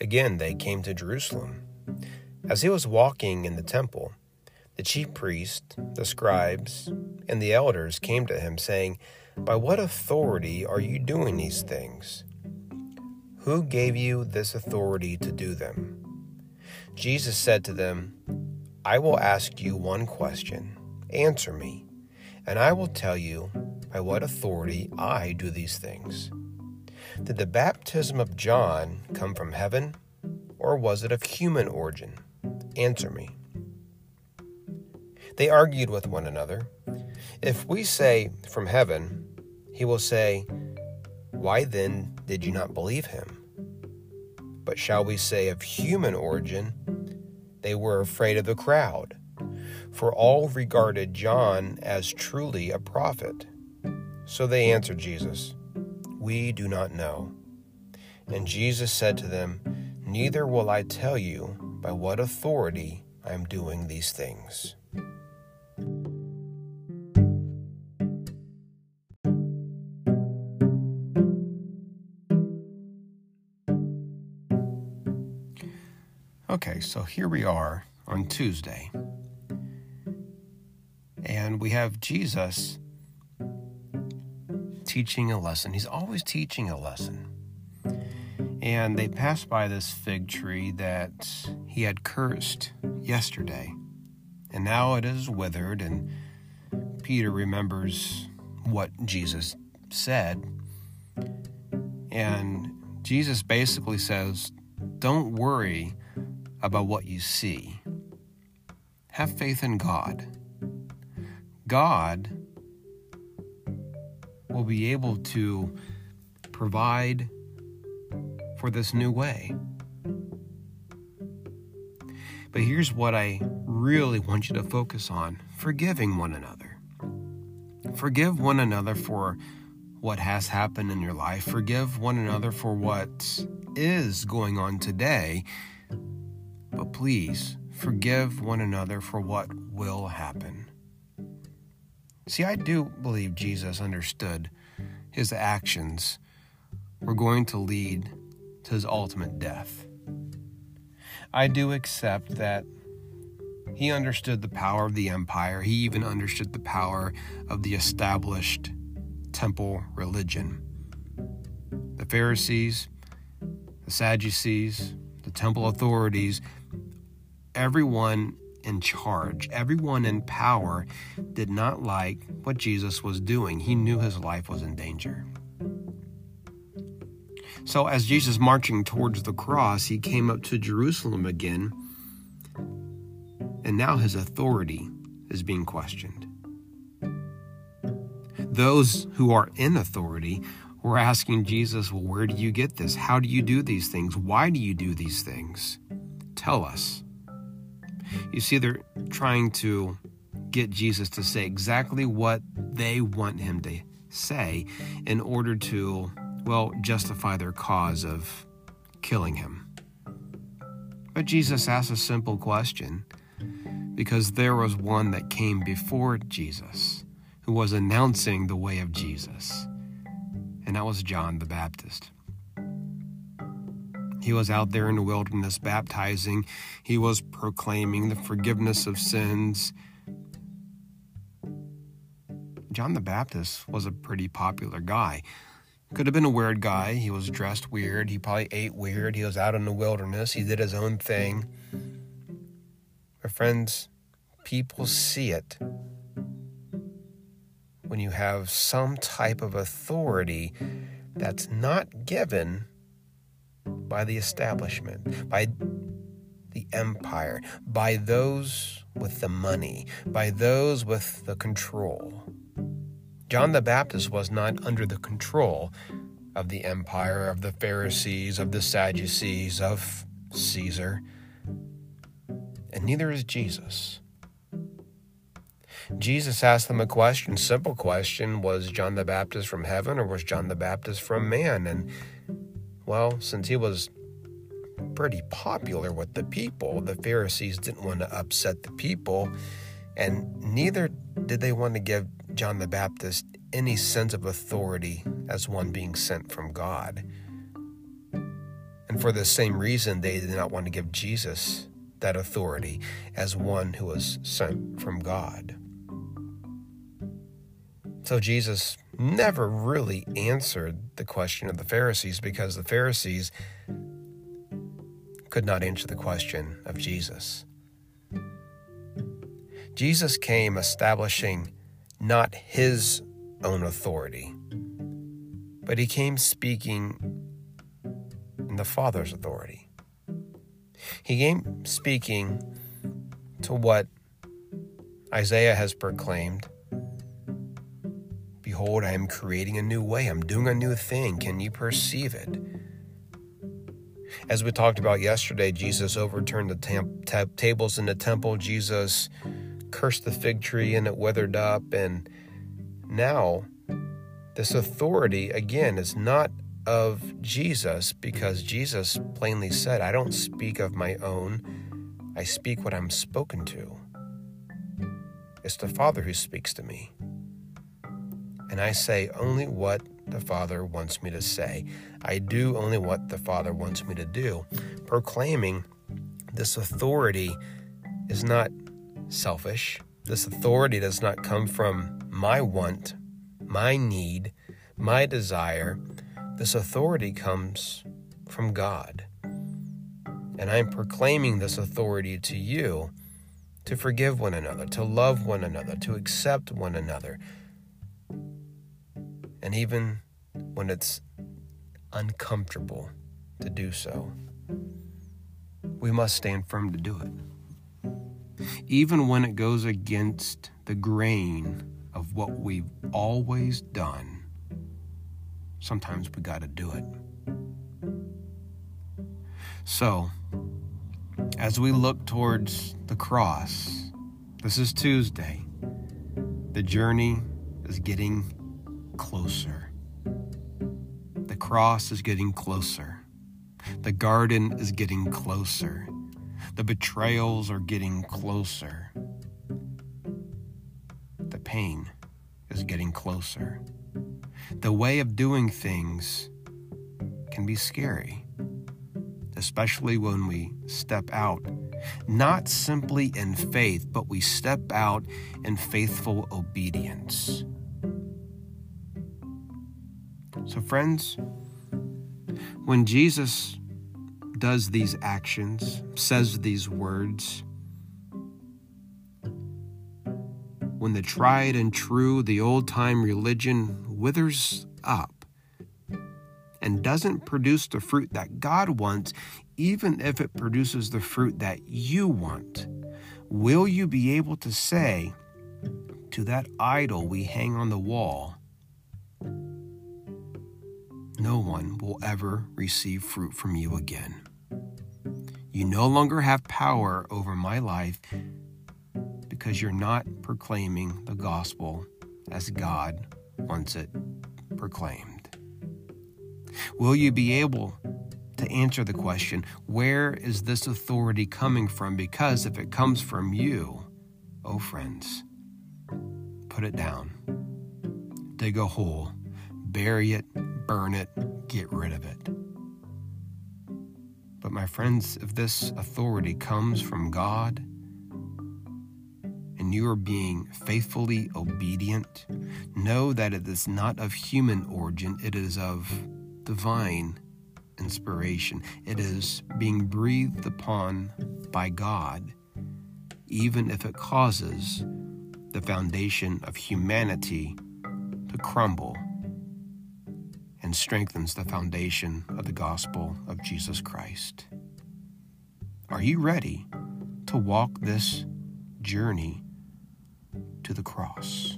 Again, they came to Jerusalem. As he was walking in the temple, the chief priests, the scribes, and the elders came to him, saying, "By what authority are you doing these things? Who gave you this authority to do them?" Jesus said to them, "I will ask you one question. Answer me, and I will tell you by what authority I do these things. Did the baptism of John come from heaven, or was it of human origin? Answer me." They argued with one another. "If we say from heaven," he will say, "Why then did you not believe him? But shall we say of human origin?" They were afraid of the crowd, for all regarded John as truly a prophet. So they answered Jesus, "We do not know." And Jesus said to them, "Neither will I tell you by what authority I am doing these things." Okay, so here we are on Tuesday, and we have Jesus teaching a lesson. He's always teaching a lesson. And they passed by this fig tree that he had cursed yesterday, and now it is withered, and Peter remembers what Jesus said, and Jesus basically says, don't worry about what you see. Have faith in God. God will be able to provide for this new way. But here's what I really want you to focus on: forgiving one another. Forgive one another for what has happened in your life. Forgive one another for what is going on today. But please, forgive one another for what will happen. See, I do believe Jesus understood his actions were going to lead to his ultimate death. I do accept that he understood the power of the empire. He even understood the power of the established temple religion. The Pharisees, the Sadducees, the temple authorities, everyone in charge, everyone in power did not like what Jesus was doing. He knew his life was in danger. So as Jesus marching towards the cross, he came up to Jerusalem again, and now his authority is being questioned. Those who are in authority were asking Jesus, well, where do you get this? How do you do these things? Why do you do these things? Tell us. You see, they're trying to get Jesus to say exactly what they want him to say in order to, well, justify their cause of killing him. But Jesus asked a simple question, because there was one that came before Jesus who was announcing the way of Jesus, and that was John the Baptist. He was out there in the wilderness baptizing. He was proclaiming the forgiveness of sins. John the Baptist was a pretty popular guy. Could have been a weird guy. He was dressed weird. He probably ate weird. He was out in the wilderness. He did his own thing. But friends, people see it when you have some type of authority that's not given by the establishment, by the empire, by those with the money, by those with the control. John the Baptist was not under the control of the empire, of the Pharisees, of the Sadducees, of Caesar, and neither is Jesus. Jesus asked them a question, simple question: was John the Baptist from heaven, or was John the Baptist from man? And well, since he was pretty popular with the people, the Pharisees didn't want to upset the people, and neither did they want to give John the Baptist any sense of authority as one being sent from God. And for the same reason, they did not want to give Jesus that authority as one who was sent from God. So Jesus never really answered the question of the Pharisees, because the Pharisees could not answer the question of Jesus. Jesus came establishing not his own authority, but he came speaking in the Father's authority. He came speaking to what Isaiah has proclaimed. Behold, I am creating a new way. I'm doing a new thing. Can you perceive it? As we talked about yesterday, Jesus overturned the tables in the temple. Jesus cursed the fig tree and it withered up. And now this authority, again, is not of Jesus, because Jesus plainly said, I don't speak of my own. I speak what I'm spoken to. It's the Father who speaks to me. And I say only what the Father wants me to say. I do only what the Father wants me to do. Proclaiming this authority is not selfish. This authority does not come from my want, my need, my desire. This authority comes from God. And I'm proclaiming this authority to you to forgive one another, to love one another, to accept one another. And even when it's uncomfortable to do so, we must stand firm to do it. Even when it goes against the grain of what we've always done, sometimes we got to do it. So, as we look towards the cross, this is Tuesday. The journey is getting closer. The cross is getting closer. The garden is getting closer. The betrayals are getting closer. The pain is getting closer. The way of doing things can be scary, especially when we step out, not simply in faith, but we step out in faithful obedience. So friends, when Jesus does these actions, says these words, when the tried and true, the old-time religion withers up and doesn't produce the fruit that God wants, even if it produces the fruit that you want, will you be able to say to that idol we hang on the wall, no one will ever receive fruit from you again. You no longer have power over my life because you're not proclaiming the gospel as God wants it proclaimed. Will you be able to answer the question, where is this authority coming from? Because if it comes from you, oh friends, put it down, dig a hole, bury it, burn it, get rid of it. But my friends, if this authority comes from God and you are being faithfully obedient, know that it is not of human origin, it is of divine inspiration. It is being breathed upon by God, even if it causes the foundation of humanity to crumble, and strengthens the foundation of the gospel of Jesus Christ. Are you ready to walk this journey to the cross?